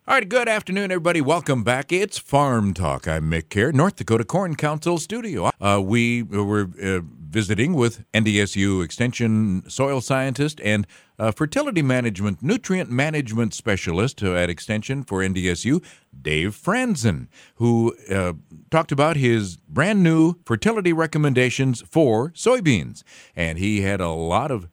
All right, good afternoon, everybody. Welcome back. It's Farm Talk. I'm Mick Kerr, North Dakota Corn Council studio. We were visiting with NDSU Extension soil scientist and fertility management, nutrient management specialist at Extension for NDSU, Dave Franzen, who talked about his brand new fertility recommendations for soybeans. And he had a lot of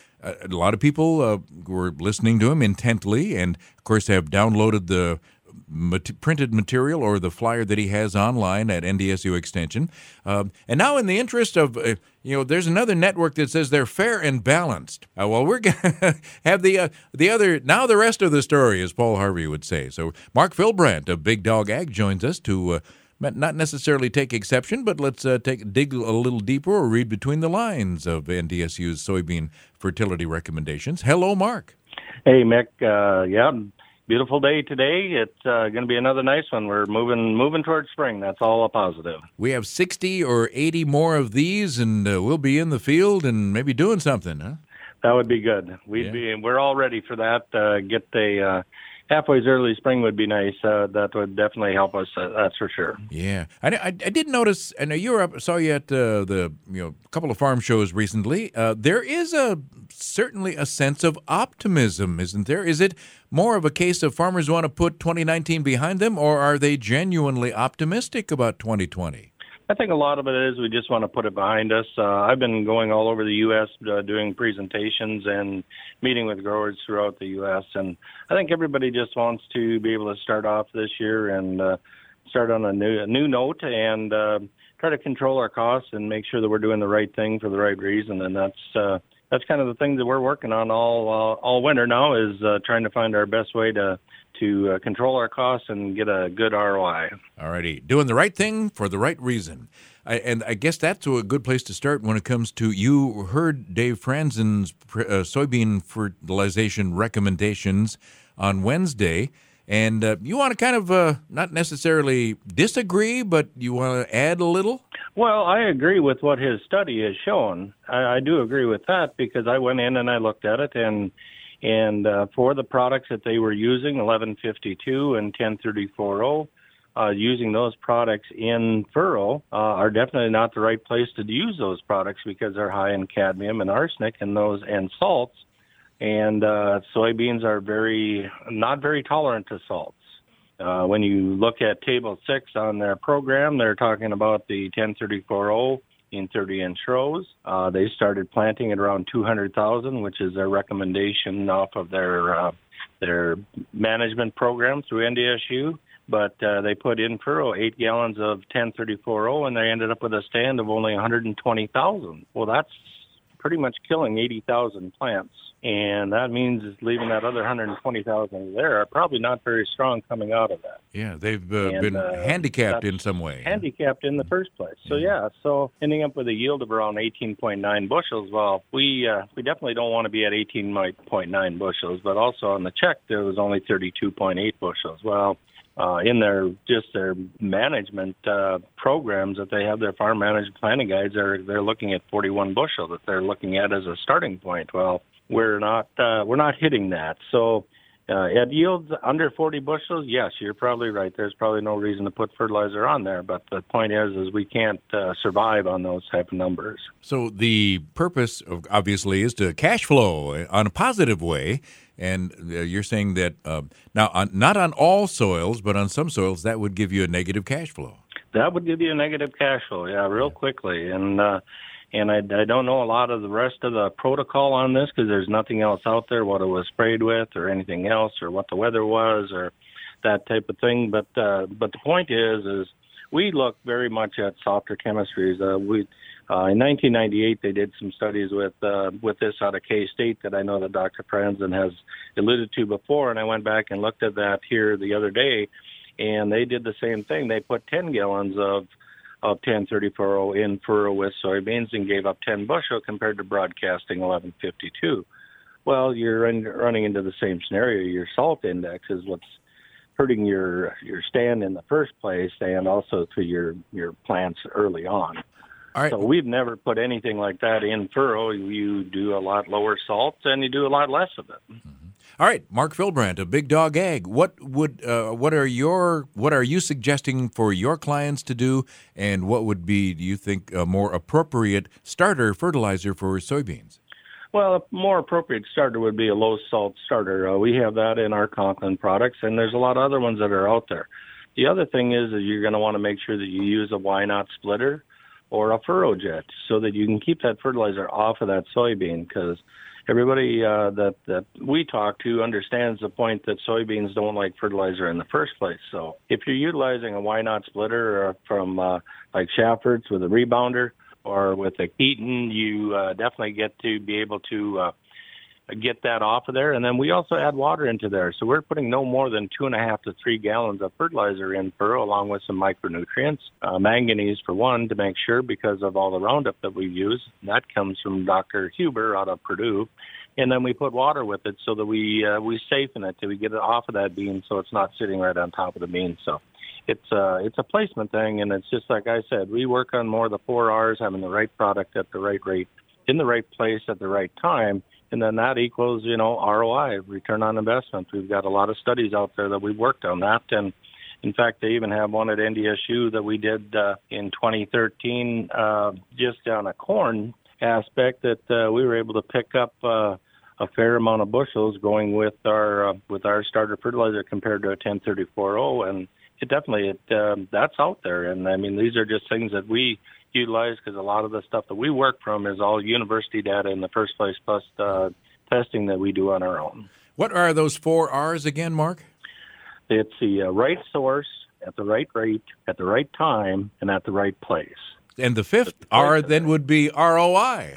people were listening to him intently and, of course, have downloaded the printed material or the flyer that he has online at NDSU Extension. And now in the interest of, there's another network that says they're fair and balanced. Well, we're going to have the other, now the rest of the story, as Paul Harvey would say. So Mark Philbrandt of Big Dog Ag joins us to not necessarily take exception, but let's dig a little deeper or read between the lines of NDSU's soybean fertility recommendations. Hello, Mark. Hey, Mick. Beautiful day today. It's going to be another nice one. We're moving towards spring. That's all a positive. We have 60 or 80 more of these, and we'll be in the field and maybe doing something, huh? That would be good. We're all ready for that. Get the halfway's early spring would be nice. That would definitely help us. That's for sure. Yeah, I did notice. I know saw you at the couple of farm shows recently. There is certainly a sense of optimism, isn't there? Is it more of a case of farmers want to put 2019 behind them, or are they genuinely optimistic about 2020? I think a lot of it is we just want to put it behind us. I've been going all over the U.S. Doing presentations and meeting with growers throughout the U.S., and I think everybody just wants to be able to start off this year and start on a new note and try to control our costs and make sure that we're doing the right thing for the right reason. And that's kind of the thing that we're working on all winter now is trying to find our best way to control our costs and get a good ROI. All righty. Doing the right thing for the right reason. And I guess that's a good place to start when it comes to, you heard Dave Franzen's soybean fertilization recommendations on Wednesday, and you want to kind of not necessarily disagree, but you want to add a little? Well, I agree with what his study has shown. I do agree with that because I went in and I looked at it, and for the products that they were using, 1152 and 1034, using those products in furrow are definitely not the right place to use those products because they're high in cadmium and arsenic and salts. And soybeans are not very tolerant to salts. When you look at Table 6 on their program, they're talking about the 1034 in 30-inch rows. They started planting at around 200,000, which is their recommendation off of their management program through NDSU. But they put in furrow 8 gallons of 1034, and they ended up with a stand of only 120,000. Well, that's pretty much killing 80,000 plants. And that means leaving that other 120,000 there are probably not very strong coming out of that. Yeah, they've been handicapped in some way. Handicapped in the first place. So ending up with a yield of around 18.9 bushels. Well, we definitely don't want to be at 18.9 bushels, but also on the check there was only 32.8 bushels. Well, in their management programs that they have, their farm management planning guides, they're looking at 41 bushel that they're looking at as a starting point. Well, we're not hitting that. So at yields under 40 bushels, yes, you're probably right. There's probably no reason to put fertilizer on there. But the point is we can't survive on those type of numbers. So the purpose, obviously, is to cash flow on a positive way. And you're saying that now, not on all soils, but on some soils, that would give you a negative cash flow. That would give you a negative cash flow, real quickly. And I don't know a lot of the rest of the protocol on this because there's nothing else out there, what it was sprayed with or anything else or what the weather was or that type of thing. But the point is we look very much at softer chemistries. In 1998, they did some studies with this out of K-State that I know that Dr. Franzen has alluded to before, and I went back and looked at that here the other day, and they did the same thing. They put 10 gallons of 1034 in furrow with soybeans and gave up 10 bushel compared to broadcasting 1152. Well, you're running into the same scenario. Your salt index is what's hurting your stand in the first place and also to your plants early on. All right. So we've never put anything like that in furrow. You do a lot lower salts and you do a lot less of it. Mm-hmm. All right, Mark Philbrandt of Big Dog Ag. What are you suggesting for your clients to do, and what would be, do you think, a more appropriate starter fertilizer for soybeans? Well, a more appropriate starter would be a low-salt starter. We have that in our Conklin products, and there's a lot of other ones that are out there. The other thing is that you're going to want to make sure that you use a Why Not splitter or a FurrowJet so that you can keep that fertilizer off of that soybean, because everybody that we talk to understands the point that soybeans don't like fertilizer in the first place. So if you're utilizing a Why Not splitter from like Schaffert's with a rebounder or with a Keaton, you definitely get to be able to get that off of there. And then we also add water into there. So we're putting no more than 2.5 to 3 gallons of fertilizer in furrow, along with some micronutrients, manganese for one, to make sure, because of all the Roundup that we use. And that comes from Dr. Huber out of Purdue. And then we put water with it so that we safen it till we get it off of that bean, so it's not sitting right on top of the bean. So it's a placement thing, and it's just like I said, we work on more of the 4 R's, having the right product at the right rate, in the right place at the right time. And then that equals, ROI, return on investment. We've got a lot of studies out there that we've worked on that. And in fact, they even have one at NDSU that we did in 2013 just on a corn aspect that we were able to pick up a fair amount of bushels going with our starter fertilizer compared to a 1034-0. And it definitely, that's out there. And I mean, these are just things that we utilize, because a lot of the stuff that we work from is all university data in the first place, plus testing that we do on our own. What are those 4 R's again, Mark? It's the right source, at the right rate, at the right time, and at the right place. And the 5th R then would be ROI.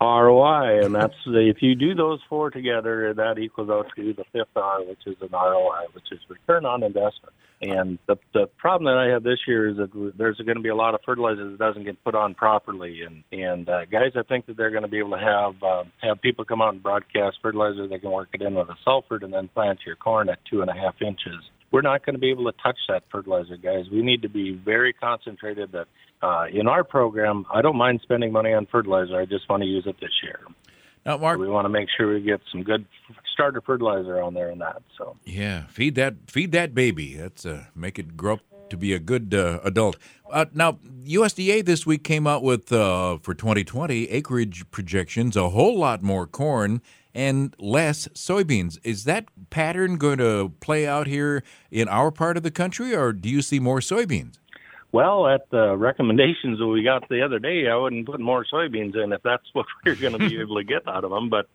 ROI, and that's if you do those 4 together, that equals out to the 5th R, which is an ROI, which is return on investment. And the problem that I have this year is that there's going to be a lot of fertilizer that doesn't get put on properly. And guys, I think that they're going to be able to have people come out and broadcast fertilizer. They can work it in with a sulfur and then plant your corn at 2.5 inches. We're not going to be able to touch that fertilizer, guys. We need to be very concentrated that in our program, I don't mind spending money on fertilizer. I just want to use it this year. Now, Mark, so we want to make sure we get some good starter fertilizer on there and that. So yeah, feed that baby. That's make it grow up to be a good adult. Now, USDA this week came out with for 2020 acreage projections, a whole lot more corn and less soybeans. Is that pattern going to play out here in our part of the country, or do you see more soybeans? Well, at the recommendations that we got the other day, I wouldn't put more soybeans in if that's what we're going to be able to get out of them. But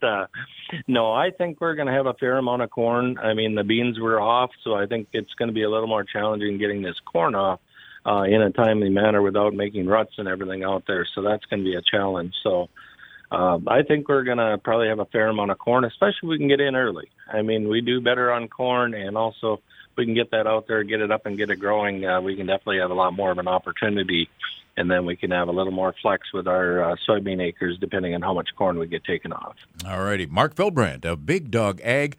no, I think we're going to have a fair amount of corn. I mean, the beans were off, so I think it's going to be a little more challenging getting this corn off in a timely manner without making ruts and everything out there. So that's going to be a challenge. So I think we're going to probably have a fair amount of corn, especially if we can get in early. I mean, we do better on corn, and also if we can get that out there, get it up and get it growing, we can definitely have a lot more of an opportunity, and then we can have a little more flex with our soybean acres depending on how much corn we get taken off. All righty. Mark Philbrandt of Big Dog Ag.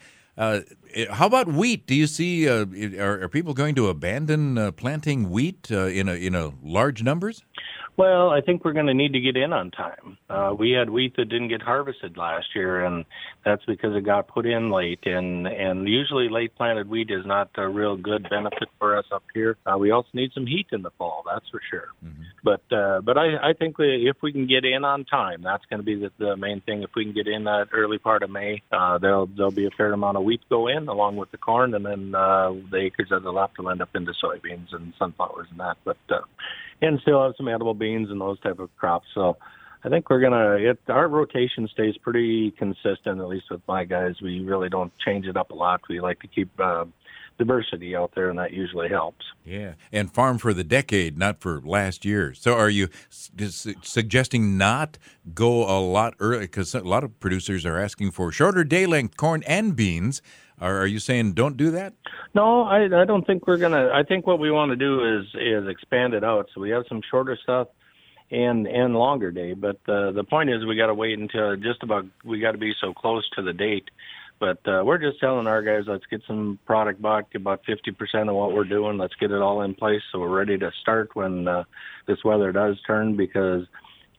How about wheat? Do you see, are people going to abandon planting wheat in large numbers? Well, I think we're going to need to get in on time. We had wheat that didn't get harvested last year, and that's because it got put in late. And usually late planted wheat is not a real good benefit for us up here. We also need some heat in the fall, that's for sure. Mm-hmm. But I think if we can get in on time, that's going to be the main thing. If we can get in that early part of May, there'll be a fair amount of wheat go in along with the corn, and then the acres that are left will end up into soybeans and sunflowers and that. But and still have some edible beans and those type of crops. So I think our rotation stays pretty consistent, at least with my guys. We really don't change it up a lot. We like to keep diversity out there, and that usually helps. Yeah, and farm for the decade, not for last year. So are you suggesting not go a lot early? Because a lot of producers are asking for shorter day length corn and beans. Are you saying don't do that? No, I don't think we're going to. I think what we want to do is expand it out. So we have some shorter stuff and longer day. But the point is we got to wait until we got to be so close to the date. But we're just telling our guys, let's get some product back to about 50% of what we're doing. Let's get it all in place so we're ready to start when this weather does turn, because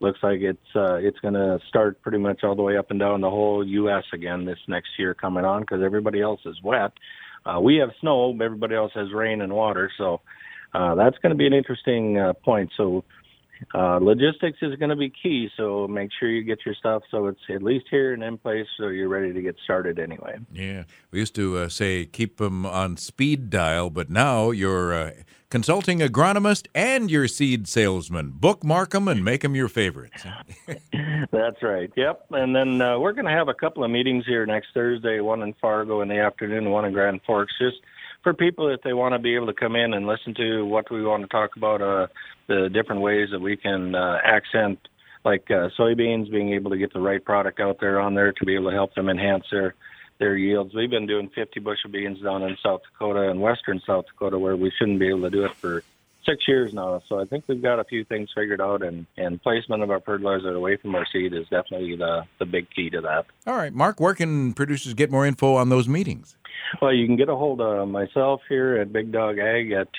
looks like it's going to start pretty much all the way up and down the whole U.S. again this next year coming on, because everybody else is wet. We have snow, but everybody else has rain and water, so that's going to be an interesting point. So logistics is going to be key, so make sure you get your stuff so it's at least here and in place so you're ready to get started anyway. Yeah, we used to say keep them on speed dial, but now you're consulting agronomist and your seed salesman. Bookmark them and make them your favorites. That's right, yep. And then we're going to have a couple of meetings here next Thursday, one in Fargo in the afternoon, one in Grand Forks, just for people if they want to be able to come in and listen to what we want to talk about, the different ways that we can accent, like soybeans, being able to get the right product out there on there to be able to help them enhance their yields. We've been doing 50 bushel beans down in South Dakota and western South Dakota where we shouldn't be able to do it for 6 years now. So I think we've got a few things figured out, and placement of our fertilizer away from our seed is definitely the big key to that. All right, Mark, where can producers get more info on those meetings? Well, you can get a hold of myself here at Big Dog Ag at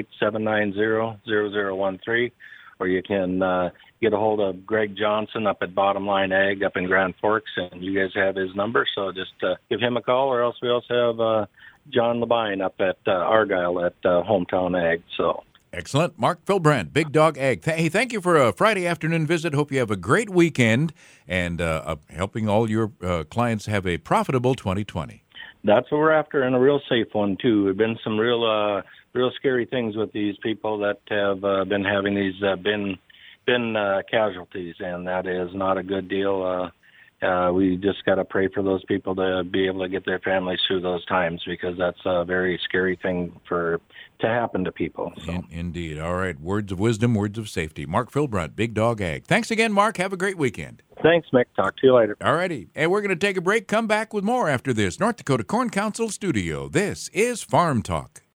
218-790-0013, or you can get a hold of Greg Johnson up at Bottom Line Ag up in Grand Forks, and you guys have his number, so just give him a call, or else we also have John Labine up at Argyle at Hometown Ag. So. Excellent. Mark Philbrandt, Big Dog Ag. Hey, thank you for a Friday afternoon visit. Hope you have a great weekend and helping all your clients have a profitable 2020. That's what we're after, and a real safe one, too. There've been some real scary things with these people that have been having these bin casualties, and that is not a good deal. We just got to pray for those people to be able to get their families through those times, because that's a very scary thing to happen to people. So. Indeed. All right. Words of wisdom, words of safety. Mark Philbrandt, Big Dog Ag. Thanks again, Mark. Have a great weekend. Thanks, Mick. Talk to you later. All righty. And we're going to take a break. Come back with more after this. North Dakota Corn Council Studio. This is Farm Talk.